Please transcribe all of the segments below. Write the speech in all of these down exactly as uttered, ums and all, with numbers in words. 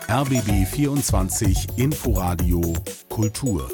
R B B vierundzwanzig Inforadio Kultur.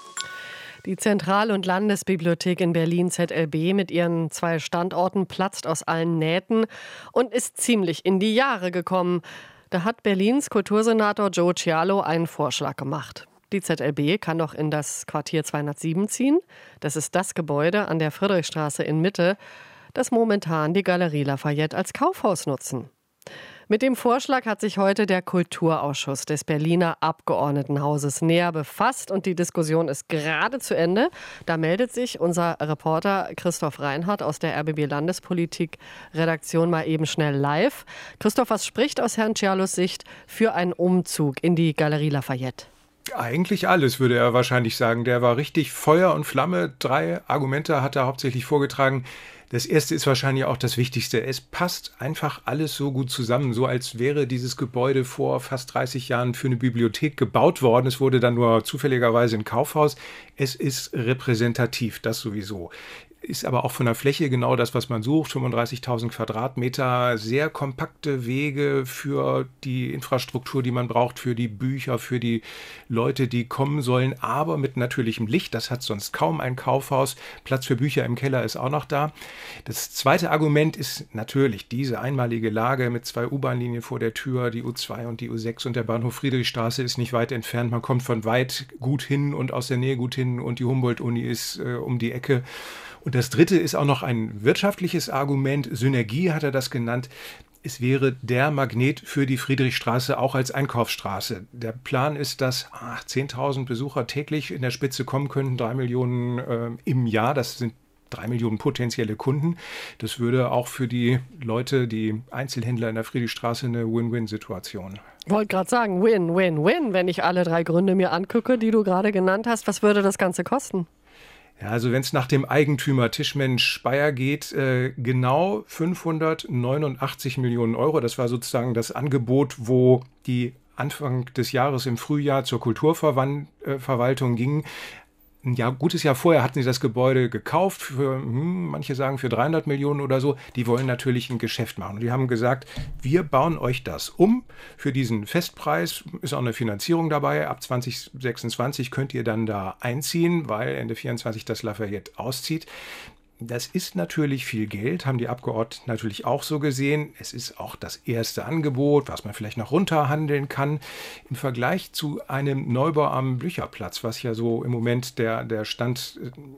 Die Zentral- und Landesbibliothek in Berlin Z L B mit ihren zwei Standorten platzt aus allen Nähten und ist ziemlich in die Jahre gekommen. Da hat Berlins Kultursenator Joe Cialo einen Vorschlag gemacht. Die Z L B kann doch in das Quartier zweihundertsieben ziehen. Das ist das Gebäude an der Friedrichstraße in Mitte, das momentan die Galerie Lafayette als Kaufhaus nutzen. Mit dem Vorschlag hat sich heute der Kulturausschuss des Berliner Abgeordnetenhauses näher befasst und die Diskussion ist gerade zu Ende. Da meldet sich unser Reporter Christoph Reinhardt aus der R B B Landespolitik-Redaktion mal eben schnell live. Christoph, was spricht aus Herrn Cialos Sicht für einen Umzug in die Galerie Lafayette? Eigentlich alles, würde er wahrscheinlich sagen. Der war richtig Feuer und Flamme. Drei Argumente hat er hauptsächlich vorgetragen. Das erste ist wahrscheinlich auch das Wichtigste. Es passt einfach alles so gut zusammen, so als wäre dieses Gebäude vor fast dreißig Jahren für eine Bibliothek gebaut worden. Es wurde dann nur zufälligerweise ein Kaufhaus. Es ist repräsentativ, das sowieso. Ist aber auch von der Fläche genau das, was man sucht. fünfunddreißigtausend Quadratmeter, sehr kompakte Wege für die Infrastruktur, die man braucht, für die Bücher, für die Leute, die kommen sollen, aber mit natürlichem Licht. Das hat sonst kaum ein Kaufhaus. Platz für Bücher im Keller ist auch noch da. Das zweite Argument ist natürlich diese einmalige Lage mit zwei U-Bahn-Linien vor der Tür, die U zwei und die U sechs und der Bahnhof Friedrichstraße ist nicht weit entfernt. Man kommt von weit gut hin und aus der Nähe gut hin und die Humboldt-Uni ist äh, um die Ecke. Und das dritte ist auch noch ein wirtschaftliches Argument. Synergie hat er das genannt. Es wäre der Magnet für die Friedrichstraße auch als Einkaufsstraße. Der Plan ist, dass ach, zehntausend Besucher täglich in der Spitze kommen könnten, drei Millionen äh, im Jahr. Das sind drei Millionen potenzielle Kunden. Das würde auch für die Leute, die Einzelhändler in der Friedrichstraße, eine Win-Win-Situation. Ich wollte gerade sagen, Win, Win, Win, wenn ich alle drei Gründe mir angucke, die du gerade genannt hast. Was würde das Ganze kosten? Ja, also wenn es nach dem Eigentümer Tischmensch Speyer geht, äh, genau fünfhundertneunundachtzig Millionen Euro. Das war sozusagen das Angebot, wo die Anfang des Jahres im Frühjahr zur Kulturverwaltung gingen. Ein Jahr, gutes Jahr vorher hatten sie das Gebäude gekauft, für, hm, manche sagen für dreihundert Millionen oder so. Die wollen natürlich ein Geschäft machen. Und die haben gesagt, wir bauen euch das um. Für diesen Festpreis ist auch eine Finanzierung dabei. Ab zwanzig sechsundzwanzig könnt ihr dann da einziehen, weil Ende vierundzwanzig das Lafayette auszieht. Das ist natürlich viel Geld, haben die Abgeordneten natürlich auch so gesehen. Es ist auch das erste Angebot, was man vielleicht noch runterhandeln kann. Im Vergleich zu einem Neubau am Blücherplatz, was ja so im Moment der, der Stand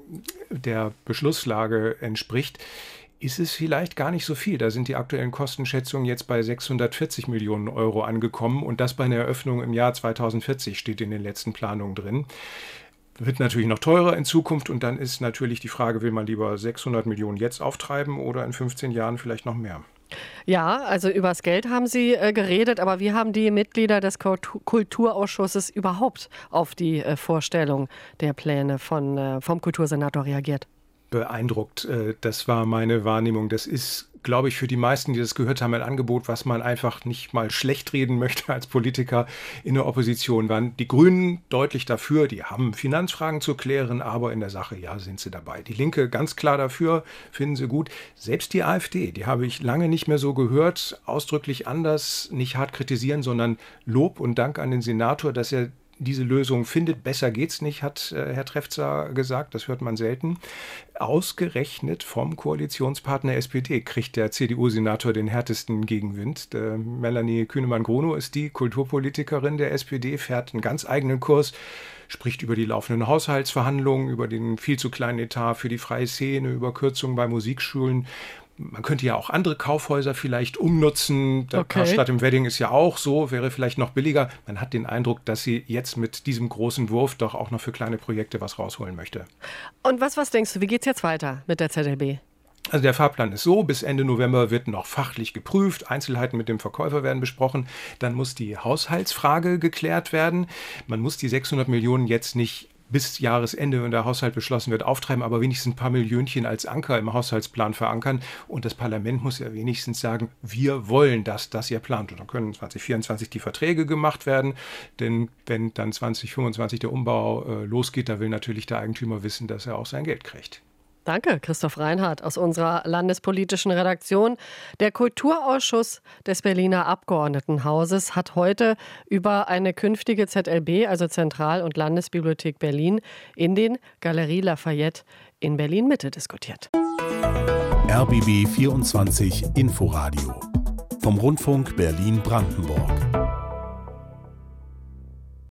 der Beschlusslage entspricht, ist es vielleicht gar nicht so viel. Da sind die aktuellen Kostenschätzungen jetzt bei sechshundertvierzig Millionen Euro angekommen und das bei einer Eröffnung im Jahr zweitausendvierzig steht in den letzten Planungen drin. Wird natürlich noch teurer in Zukunft und dann ist natürlich die Frage, will man lieber sechshundert Millionen jetzt auftreiben oder in fünfzehn Jahren vielleicht noch mehr? Ja, also übers Geld haben Sie äh, geredet, aber wie haben die Mitglieder des Kulturausschusses überhaupt auf die äh, Vorstellung der Pläne von, äh, vom Kultursenator reagiert? Beeindruckt. Das war meine Wahrnehmung. Das ist, glaube ich, für die meisten, die das gehört haben, ein Angebot, was man einfach nicht mal schlecht reden möchte als Politiker in der Opposition. Waren die Grünen deutlich dafür, die haben Finanzfragen zu klären, aber in der Sache, ja, sind sie dabei. Die Linke ganz klar dafür, finden sie gut. Selbst die AfD, die habe ich lange nicht mehr so gehört, ausdrücklich anders, nicht hart kritisieren, sondern Lob und Dank an den Senator, dass er diese Lösung findet. Besser geht's nicht, hat äh, Herr Trefzer gesagt. Das hört man selten. Ausgerechnet vom Koalitionspartner S P D kriegt der C D U-Senator den härtesten Gegenwind. Der Melanie Kühnemann-Grunow ist die Kulturpolitikerin der S P D, fährt einen ganz eigenen Kurs, spricht über die laufenden Haushaltsverhandlungen, über den viel zu kleinen Etat für die freie Szene, über Kürzungen bei Musikschulen. Man könnte ja auch andere Kaufhäuser vielleicht umnutzen. Der Okay. Karstadt im Wedding ist ja auch so, wäre vielleicht noch billiger. Man hat den Eindruck, dass sie jetzt mit diesem großen Wurf doch auch noch für kleine Projekte was rausholen möchte. Und was, was denkst du, wie geht's jetzt weiter mit der Z L B? Also der Fahrplan ist so, bis Ende November wird noch fachlich geprüft, Einzelheiten mit dem Verkäufer werden besprochen, dann muss die Haushaltsfrage geklärt werden. Man muss die sechshundert Millionen jetzt nicht bis Jahresende, wenn der Haushalt beschlossen wird, auftreiben, aber wenigstens ein paar Millionchen als Anker im Haushaltsplan verankern. Und das Parlament muss ja wenigstens sagen, wir wollen, dass das ihr plant. Und dann können zwanzig vierundzwanzig die Verträge gemacht werden. Denn wenn dann zwanzig fünfundzwanzig der Umbau äh, losgeht, da will natürlich der Eigentümer wissen, dass er auch sein Geld kriegt. Danke, Christoph Reinhardt aus unserer landespolitischen Redaktion. Der Kulturausschuss des Berliner Abgeordnetenhauses hat heute über eine künftige Z L B, also Zentral- und Landesbibliothek Berlin, in den Galerie Lafayette in Berlin-Mitte diskutiert. R B B vierundzwanzig Inforadio vom Rundfunk Berlin-Brandenburg.